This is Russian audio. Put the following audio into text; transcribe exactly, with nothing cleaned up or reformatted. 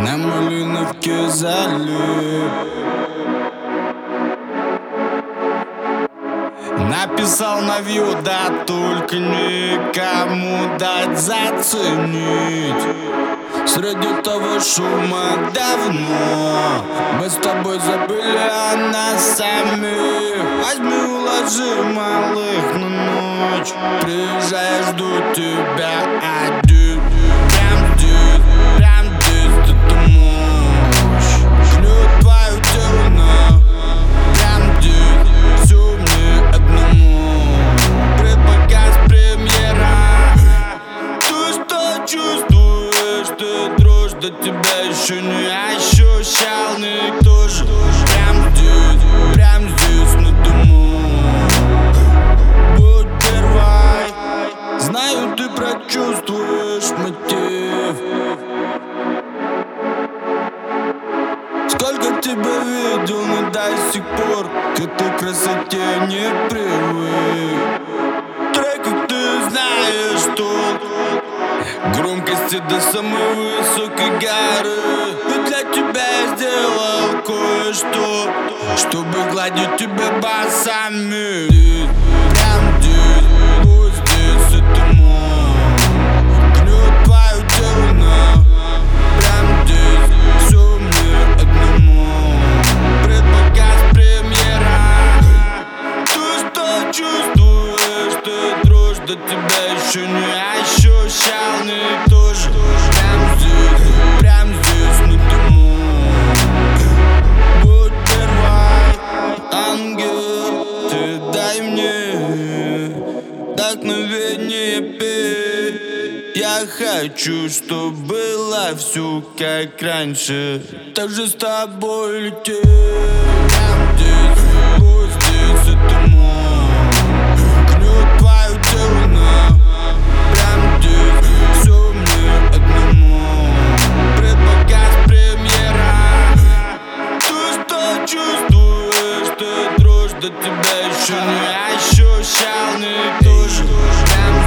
На Малиновке залип. Написал на вью, да только никому дать заценить. Среди того шума давно мы с тобой забыли о нас самих. Возьми, уложи малых на ночь. Приезжай, жду тебя один. Прям здесь, прям здесь эта мощь гнет твое тело на. Прям здесь все мне одному. Предпоказ премьера. Ты что чувствуешь? Ты дрожь, до тебя еще не ощущал никто же. Прям здесь, прям здесь на дому. Будь первой. Знаю, ты прочувствуешь мотив. Сколько тебя видел, но до сих пор к этой красоте не привык. Трек, ты знаешь толк. Громкости до самой высокой горы. И для тебя я сделал кое-что, чтобы гладить тебя басами. Прям здесь, вот здесь это мой. Гнет твое тело на. Прям здесь все мне одному. Предпоказ премьера. Ты что чувствуешь? Ты дрожь, до тебя еще не ощущал никто же. Прям здесь, прям здесь на дому. Будь первой, ангел, ты дай мне вдохновение петь. Я хочу, чтоб было все как раньше, так же с тобой лететь. Прям здесь, вот здесь это мой. Гнет твое тело на. Прям здесь все мне одному. Предпоказ премьера. Ты что чувствуешь? Ты дрожь, до тебя еще не ощущал никто же. Прям